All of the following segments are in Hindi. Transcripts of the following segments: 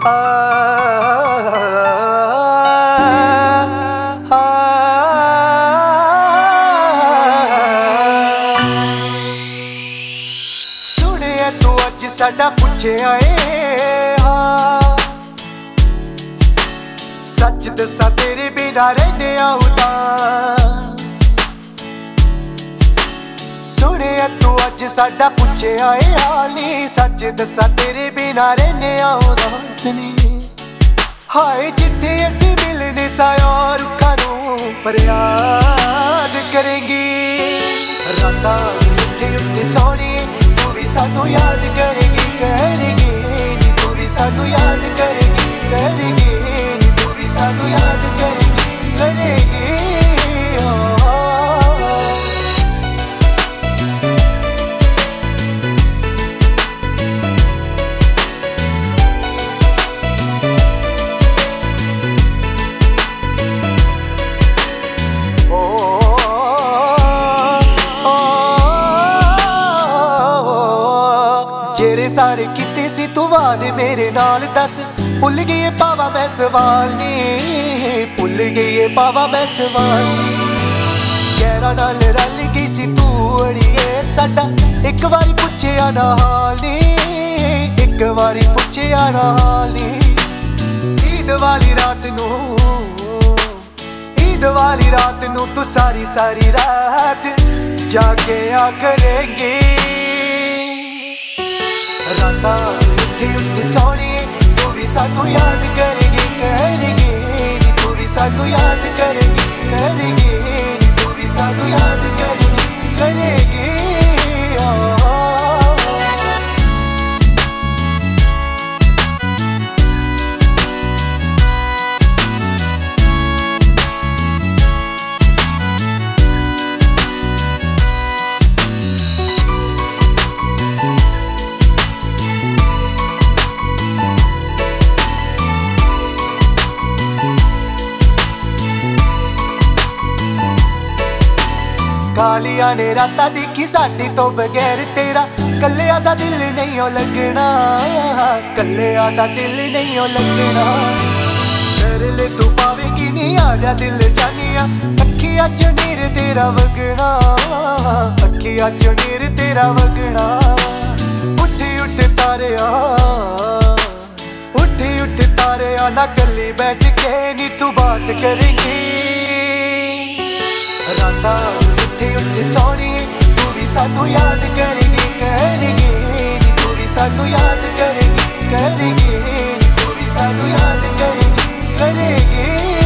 सुने तू अज साडा पुछया सच दसा तेरे बिना रहने उदास। सुने तू अज साडा पुछया हाली सच दसा तेरे बिना रहने उदास नी। हाय जिथे असी मिलने साया रुखा नूं फरियाद करेंगी। रातां उठे उठे सोनी तू भी सानू याद करेगी करेगी नी। तू भी सानू याद करेगी करेगी नी। तू भी सानू याद करेगी करेगी। जेरे सारे किते सी तू वादे मेरे नाल दस भुल गई पावा मैं सवाल नी। भुल गई पावा मैं सवाल नी। गैरा नाल रल गई सी तू अड़िए साडा एक बारी पुछया ना हाल नी। एक बारी पुछया ना हाल नी। ईद वाली रात नू ईद वाली रात नू तू सारी सारी रात जाके आ करेंगे। रातां उठे उठे सोनी तू भी सानू याद करेगी करेगी नी। तू भी सानू याद करेगी करेगी नी। तू भी सानू याद करेगी करेगी। कालिया ने रातां देखी साडी तो बगैर तेरा कल्लिया दा दिल नहीं ओ लगना। कल्लिया दा दिल नहीं ओ लगना। कर ले तू पावेगी नी आजा दिल जानिया। अखियां च नीर तेरा वगना अखियां च नीर तेरा वगना। उठी उठ तारिया उठी उठ तारिया ना कल्ली बैठ के नी तू बात करेंगी। रातां उठे उठे सोनी तू भी सानू याद करेगी करेगी नी। तू भी सानू याद करेगी करेगी नी। तू भी सानू याद करेगी करेगी।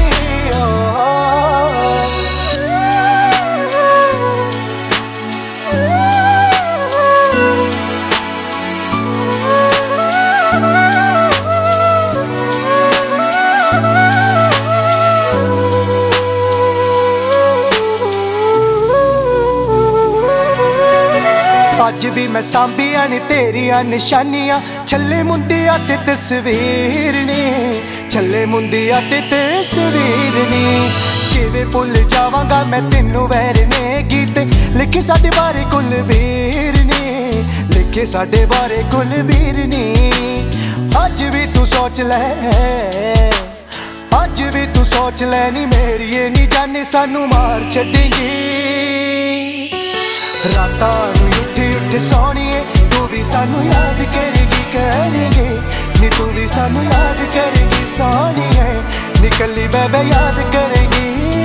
अज भी मैं सांभिया ने तेरिया निशानियां छले मुंडिया ते तस्वीर ने। छले मुंडिया ते तस्वीर ने। किवें भुल जावांगा मैं तेनू वैर ने। गीत लिखे साडे बारे कुलबीर ने। लिखे साडे बारे कुलबीर ने। अज भी तू सोच ले अज भी तू सोच ले नी मेरी ये नी जाने सानू मार छड्डेंगी। रातां उठी उठ सोनिए तू भी सानू याद करेगी करेगी नी। तू भी सानू याद करेगी सोनिए नी। कल्ली बेबे याद करेगी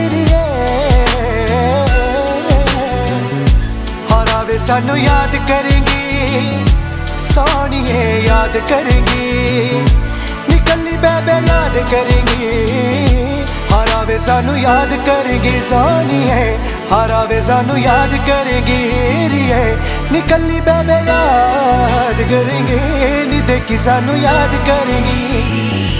हरा वे सानू याद करेगी सोनिए याद करेगी नी। कल्ली बेबे याद करेगी हरा वे सानू याद करेगी सोनिए। हरा वे सानू याद करेगी नी। कल्ली बेबे याद करेंगे नी। देखी सानू याद करेगी।